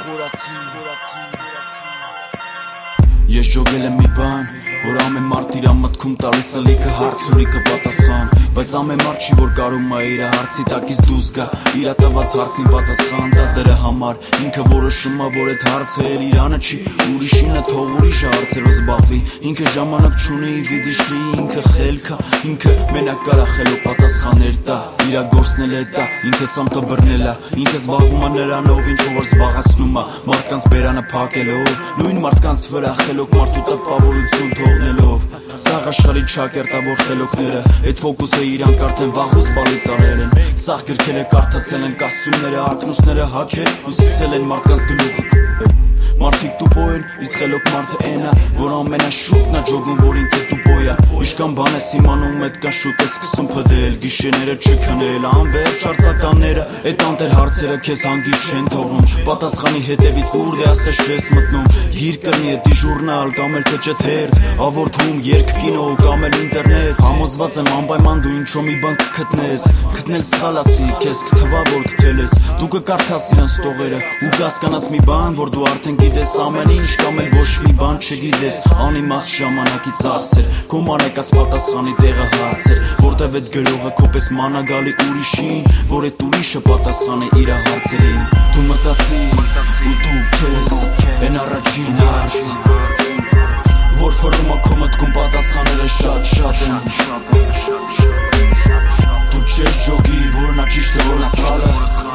Ես ջոգել եմ մի բան, որ ամեն մարդ իր մտքում տալիս է լիքը հարց ու լիքը պատասխան, բայց ամեն մարդ չի որ կարում է իր հարցի տակից դուրս գա, իր տված հարցին պատասխան տա դրա համար, ինքը որոշում է որ այդ հարցը էլ իրանը չի, ուրիշինը թող ուրիշը հարցերով զբաղվի, ինքը ժամանակ չունի վիդիշլի, ինքը խելքա, ինքը մենակ կարա խելոք պատասխաներ տա, իր գործն էլ է դա, ինքը սամտը բռնել է, ինքը զբաղվում է նրանով ինչ որ զբաղացնում է, մարդկանց բերանը փակելով, նույն մարդկանց վրա խելոք մարդու տպավորություն թողնելով, սաղ աշխարհի չակերտավոր խելոքները, այդ ֆոկուսը իրանք արդեն վաղուց բալիտաներ են, սաղ գրքերը կարդացել են, կոստյումները, ակնոցները հագել ու սկսել են մարդկանց գլուխը Մարդիկ տուպո են, իսկ խելոք մարդը էնա, որ ամենաշուտն է ջոգում, որ ինքը տուպո է Իշքան բան ես իմանում, էդքան շուտ է սկսում փդել, գիշերները չքնել, անվերջ արձականները, էդ անտեր հարցերը քեզ հանգիստ չեն թողնում, պատասխանի հետևից ուր դե ասես չես մտնում, գիր կրնի էդի ժուրնալ, կամ էլ թե չթերթ, ավորդում, երգ կինո, կամ էլ ինտերնետ, համոզված եմ անպայման դու ինչ-որ մի բան կգտնես, գտնել սխալ ասի, քեզ կթվա որ գտել ես, դու կկարդաս իրանց տողերը, ու կհասկանաս մի բան, որ դու արդեն գիտես ամեն ինչ կամ էլ ոչ մի բան չգիտես Անիմաստ ժամանակի ծախսեր Քո մանեկած պատասխանի տեղը հարցեր Որտև էդ գրողը քո պես մանա գալի ուրիշին Որ էդ ուրիշը պատասխան է իրա հարցերին Դու մտածի ու դու քեզ Են առաջին հարցը Որ ֆռում է քո մտքում պատասխանները շատ են Դու չես ջոգի որ նա ճիշտ է որ սխալը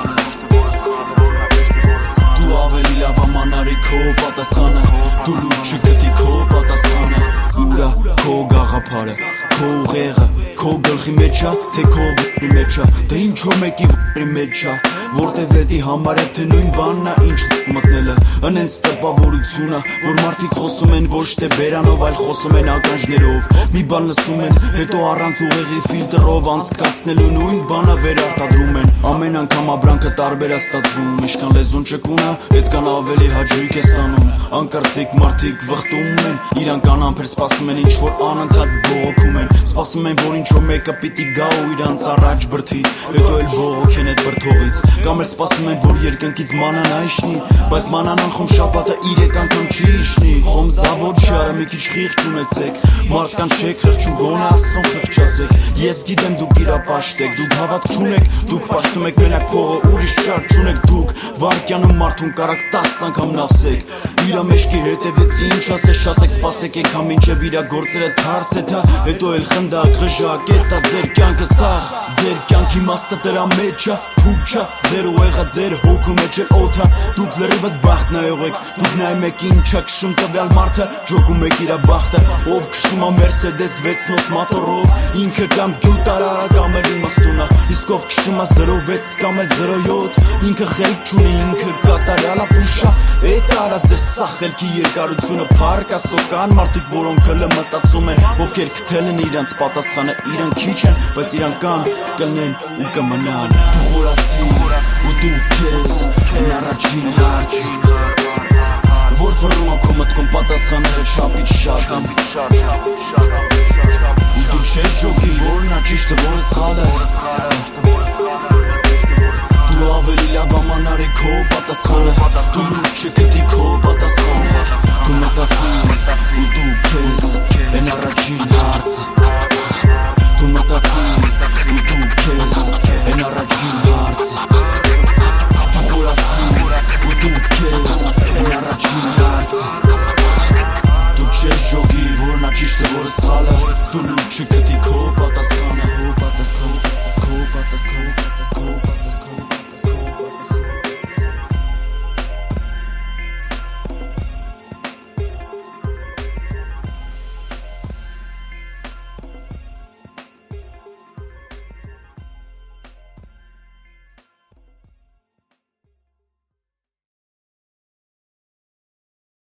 Դու ավելի լավ ամանարի քո պատասխանը Դու լուրջ չգտի քո պատասխանը Ուրա քո գաղափարը, քո ուղեղը Քո գլխի մեջ է, թե քո վրի մեջ է Դե ինչ որ մեկի վրի մեջ է Որտև էդի համար է թե նույն բանն է ինչ մտնելը Ընենց տպավորությունը, որ մարդիկ խոսում են ոչ թե բերանով, այլ խոսում են ականջներով Մի բան լսում են, հետո առանց ուղեղի ֆիլտրով անցկացնելու նույն բանը վերարտադրում են Ամեն անգամ ապրանքը տարբեր է ստացվում, ինչքան լեզուն ճկունը, այդքան ավելի հաճույք է ստանում Անկարծիք մարդիկ վխտում են, իրանք անամբեր սպասում են ինչ որ անընդհատ բողոքում են Սպասում են որ ինչ որ մեկը պիտի գա ու իրանց առաջ բրդի Հետո էլ բողոքեն այդ բրդողից Կամ էլ սպասում են որ երկնքից մանան այշնի Բայց մանան անխում շապատը 3 անգամ չի իշնի Խոմ զավոտ շարը մի քիչ խիղճ ունեցեք Մարդկան չեք խղճում գոնե աստծուն խղճացեք Ես գիտեմ դուք իրապաշտ եք, դուք հավատք չունեք Դուք պաշտում եք մենակ փողը ուրիշ չար չունեք Դուք վարկյանում մարդուն կարակ 10 անգամ նավսեք Իրա մեջքի հետևից ինչ ասես շասեք սպասեք եկամ մինչև իրա գործերը թարս է թա Հետո էլ խնդակ ղժակ էտա ձեր կյանքը սաղ Ձեր կյանքի մաստը դրա մեջ է Փուչա ձեր ուղեղը ձեր հոգու մեջ էլ օթա Դուք լրիվդ բախտ նայող եք Դուք նայում եք ինչ է քշում տվյալ մարդը Ջոգում եք իրա բախտը Ով քշում է Mercedes 6-նոց մոտորով Ինքը կամ գյուտարարը կամ էլ իմաստունը Իսկ ով քշում է 06 կամ էլ 07 Ինքը խելք չունի ինքը կատարյալ է փուշա Էդ արա ձեր սա խելքի երկարությունը Փառք ասոկան մարդիկ որոնք հլը մտածում են Ովքեր գտել են իրանց պատասխանը Իրանք քիչ են բայց իրանք կան կլնեն ու կմնան Դու խորացի ու դու քեզ Են առաջին հարցը Որ ֆռում է քո մտքում պատասխանները շապից շատ են Ու դու չես ջոգի որ նա ճիշտ է որ սխալը Դու ավելի լավ ամանար է քո պատասխանը Դու լուրջ չգտի քո պատասխանը Դու մտածի ու դու քեզ Են առաջին հարցը Դու մտածի ու դու քեզ Են առաջին հարցը Դու խորացի ու դու քեզ Են առաջին հարցը Դու չես ջոգի որ նա ճիշտ է որ սխալը Դու լուրջ չգտի քո պատասխանը Քո պատասխանը